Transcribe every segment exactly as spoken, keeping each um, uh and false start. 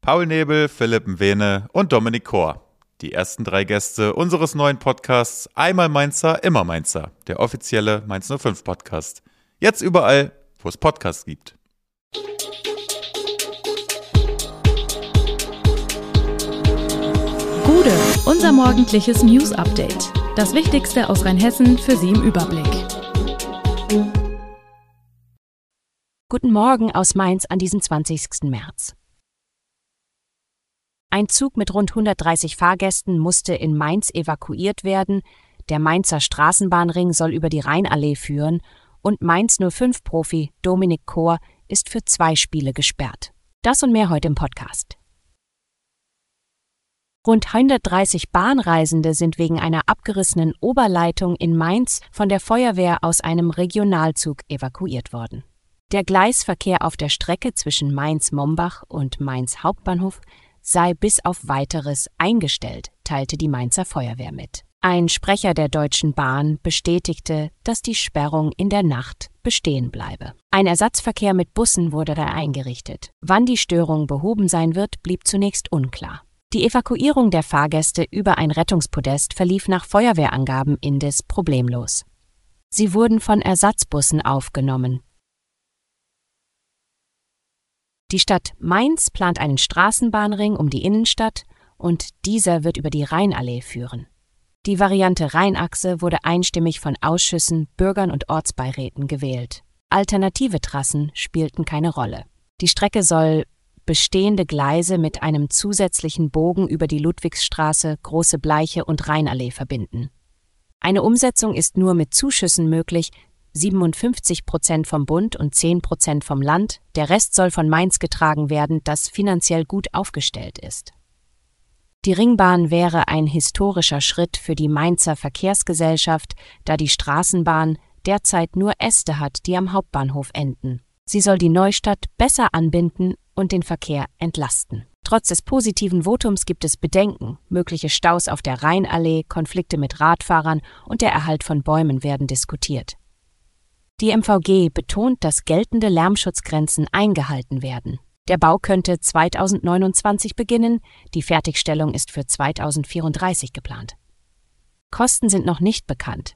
Paul Nebel, Philipp Mwene und Dominik Kor. Die ersten drei Gäste unseres neuen Podcasts Einmal Mainzer, immer Mainzer, der offizielle Mainz null fünf Podcast. Jetzt überall, wo es Podcasts gibt. Gude, unser morgendliches News-Update. Das Wichtigste aus Rheinhessen für Sie im Überblick. Guten Morgen aus Mainz an diesem zwanzigsten März. Ein Zug mit rund hundertdreißig Fahrgästen musste in Mainz evakuiert werden, der Mainzer Straßenbahnring soll über die Rheinallee führen und Mainz null fünf Profi Dominik Kor ist für zwei Spiele gesperrt. Das und mehr heute im Podcast. Rund hundertdreißig Bahnreisende sind wegen einer abgerissenen Oberleitung in Mainz von der Feuerwehr aus einem Regionalzug evakuiert worden. Der Gleisverkehr auf der Strecke zwischen Mainz-Mombach und Mainz Hauptbahnhof sei bis auf Weiteres eingestellt, teilte die Mainzer Feuerwehr mit. Ein Sprecher der Deutschen Bahn bestätigte, dass die Sperrung in der Nacht bestehen bleibe. Ein Ersatzverkehr mit Bussen wurde da eingerichtet. Wann die Störung behoben sein wird, blieb zunächst unklar. Die Evakuierung der Fahrgäste über ein Rettungspodest verlief nach Feuerwehrangaben indes problemlos. Sie wurden von Ersatzbussen aufgenommen. Die Stadt Mainz plant einen Straßenbahnring um die Innenstadt und dieser wird über die Rheinallee führen. Die Variante Rheinachse wurde einstimmig von Ausschüssen, Bürgern und Ortsbeiräten gewählt. Alternative Trassen spielten keine Rolle. Die Strecke soll bestehende Gleise mit einem zusätzlichen Bogen über die Ludwigsstraße, Große Bleiche und Rheinallee verbinden. Eine Umsetzung ist nur mit Zuschüssen möglich, siebenundfünfzig Prozent vom Bund und zehn Prozent vom Land, der Rest soll von Mainz getragen werden, das finanziell gut aufgestellt ist. Die Ringbahn wäre ein historischer Schritt für die Mainzer Verkehrsgesellschaft, da die Straßenbahn derzeit nur Äste hat, die am Hauptbahnhof enden. Sie soll die Neustadt besser anbinden und den Verkehr entlasten. Trotz des positiven Votums gibt es Bedenken. Mögliche Staus auf der Rheinallee, Konflikte mit Radfahrern und der Erhalt von Bäumen werden diskutiert. Die M V G betont, dass geltende Lärmschutzgrenzen eingehalten werden. Der Bau könnte zweitausendneunundzwanzig beginnen, die Fertigstellung ist für zweitausendvierunddreißig geplant. Kosten sind noch nicht bekannt.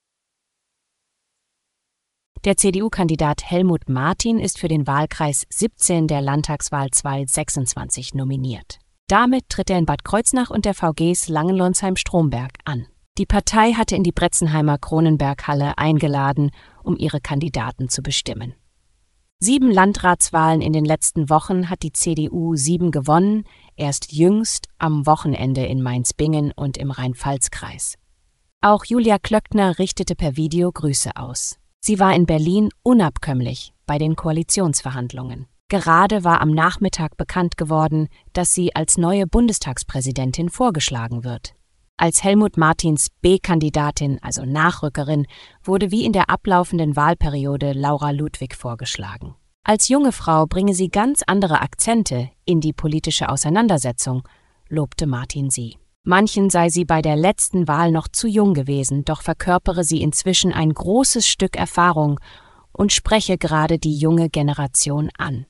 Der C D U-Kandidat Helmut Martin ist für den Wahlkreis siebzehn der Landtagswahl zweitausendsechsundzwanzig nominiert. Damit tritt er in Bad Kreuznach und der V Gs Langenlonsheim-Stromberg an. Die Partei hatte in die Bretzenheimer Kronenberg-Halle eingeladen, um ihre Kandidaten zu bestimmen. Sieben Landratswahlen in den letzten Wochen hat die C D U sieben gewonnen, erst jüngst am Wochenende in Mainz-Bingen und im Rhein-Pfalz-Kreis. Auch Julia Klöckner richtete per Video Grüße aus. Sie war in Berlin unabkömmlich bei den Koalitionsverhandlungen. Gerade war am Nachmittag bekannt geworden, dass sie als neue Bundestagspräsidentin vorgeschlagen wird. Als Helmut Martins B-Kandidatin, also Nachrückerin, wurde wie in der ablaufenden Wahlperiode Laura Ludwig vorgeschlagen. Als junge Frau bringe sie ganz andere Akzente in die politische Auseinandersetzung, lobte Martin sie. Manchen sei sie bei der letzten Wahl noch zu jung gewesen, doch verkörpere sie inzwischen ein großes Stück Erfahrung und spreche gerade die junge Generation an.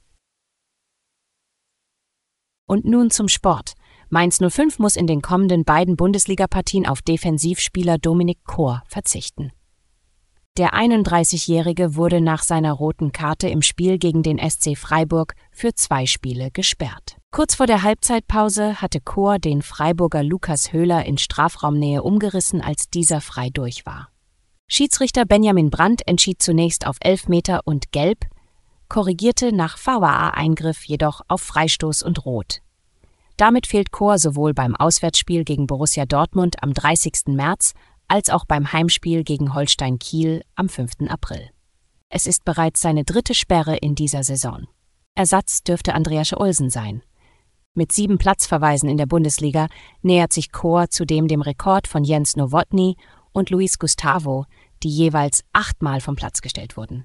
Und nun zum Sport. Mainz null fünf muss in den kommenden beiden Bundesligapartien auf Defensivspieler Dominik Kor verzichten. Der einunddreißigjährige wurde nach seiner roten Karte im Spiel gegen den S C Freiburg für zwei Spiele gesperrt. Kurz vor der Halbzeitpause hatte Kor den Freiburger Lukas Höhler in Strafraumnähe umgerissen, als dieser frei durch war. Schiedsrichter Benjamin Brandt entschied zunächst auf Elfmeter und Gelb, korrigierte nach V A A-Eingriff jedoch auf Freistoß und Rot. Damit fehlt Kor sowohl beim Auswärtsspiel gegen Borussia Dortmund am dreißigsten März als auch beim Heimspiel gegen Holstein Kiel am fünften April. Es ist bereits seine dritte Sperre in dieser Saison. Ersatz dürfte Andreas Olsen sein. Mit sieben Platzverweisen in der Bundesliga nähert sich Kor zudem dem Rekord von Jens Nowotny und Luis Gustavo, die jeweils achtmal vom Platz gestellt wurden.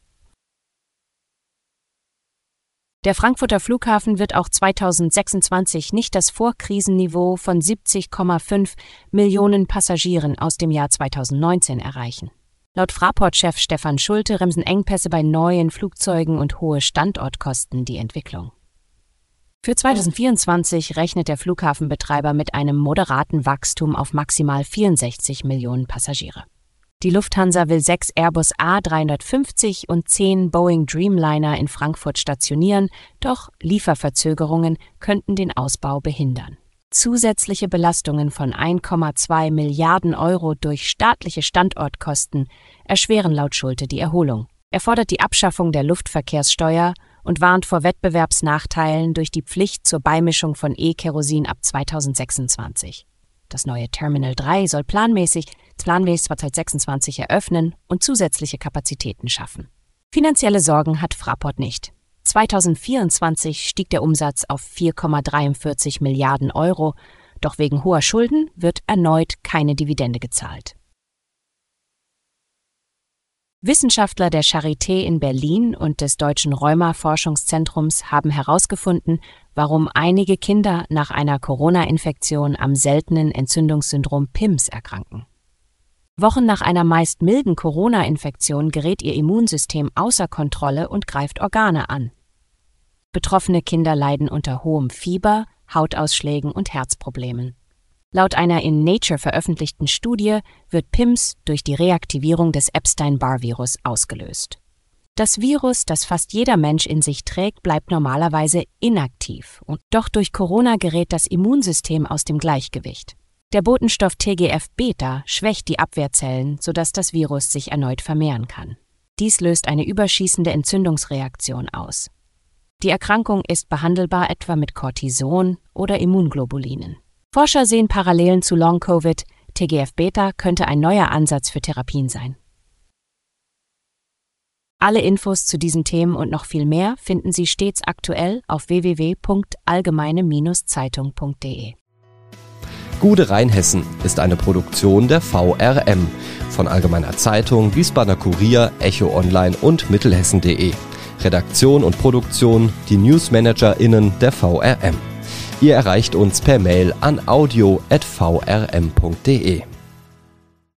Der Frankfurter Flughafen wird auch zweitausendsechsundzwanzig nicht das Vorkrisenniveau von siebzig Komma fünf Millionen Passagieren aus dem Jahr zweitausendneunzehn erreichen. Laut Fraport-Chef Stefan Schulte bremsen Engpässe bei neuen Flugzeugen und hohe Standortkosten die Entwicklung. Für zweitausendvierundzwanzig rechnet der Flughafenbetreiber mit einem moderaten Wachstum auf maximal vierundsechzig Millionen Passagiere. Die Lufthansa will sechs Airbus A dreihundertfünfzig und zehn Boeing Dreamliner in Frankfurt stationieren, doch Lieferverzögerungen könnten den Ausbau behindern. Zusätzliche Belastungen von ein Komma zwei Milliarden Euro durch staatliche Standortkosten erschweren laut Schulte die Erholung. Er fordert die Abschaffung der Luftverkehrssteuer und warnt vor Wettbewerbsnachteilen durch die Pflicht zur Beimischung von E-Kerosin ab zweitausendsechsundzwanzig. Das neue Terminal drei soll planmäßig, planmäßig zweitausendsechsundzwanzig eröffnen und zusätzliche Kapazitäten schaffen. Finanzielle Sorgen hat Fraport nicht. zweitausendvierundzwanzig stieg der Umsatz auf vier Komma dreiundvierzig Milliarden Euro, doch wegen hoher Schulden wird erneut keine Dividende gezahlt. Wissenschaftler der Charité in Berlin und des Deutschen Rheuma-Forschungszentrums haben herausgefunden, warum einige Kinder nach einer Corona-Infektion am seltenen Entzündungssyndrom P I M S erkranken. Wochen nach einer meist milden Corona-Infektion gerät ihr Immunsystem außer Kontrolle und greift Organe an. Betroffene Kinder leiden unter hohem Fieber, Hautausschlägen und Herzproblemen. Laut einer in Nature veröffentlichten Studie wird P I M S durch die Reaktivierung des Epstein-Barr-Virus ausgelöst. Das Virus, das fast jeder Mensch in sich trägt, bleibt normalerweise inaktiv, und doch durch Corona gerät das Immunsystem aus dem Gleichgewicht. Der Botenstoff T G F Beta schwächt die Abwehrzellen, sodass das Virus sich erneut vermehren kann. Dies löst eine überschießende Entzündungsreaktion aus. Die Erkrankung ist behandelbar etwa mit Cortison oder Immunglobulinen. Forscher sehen Parallelen zu Long-Covid. T G F Beta könnte ein neuer Ansatz für Therapien sein. Alle Infos zu diesen Themen und noch viel mehr finden Sie stets aktuell auf w w w punkt allgemeine Zeitung punkt de. Gude Rheinhessen ist eine Produktion der V R M von Allgemeiner Zeitung, Wiesbadener Kurier, Echo Online und Mittelhessen punkt de. Redaktion und Produktion die NewsmanagerInnen der V R M. Ihr erreicht uns per Mail an audio at v r m punkt de.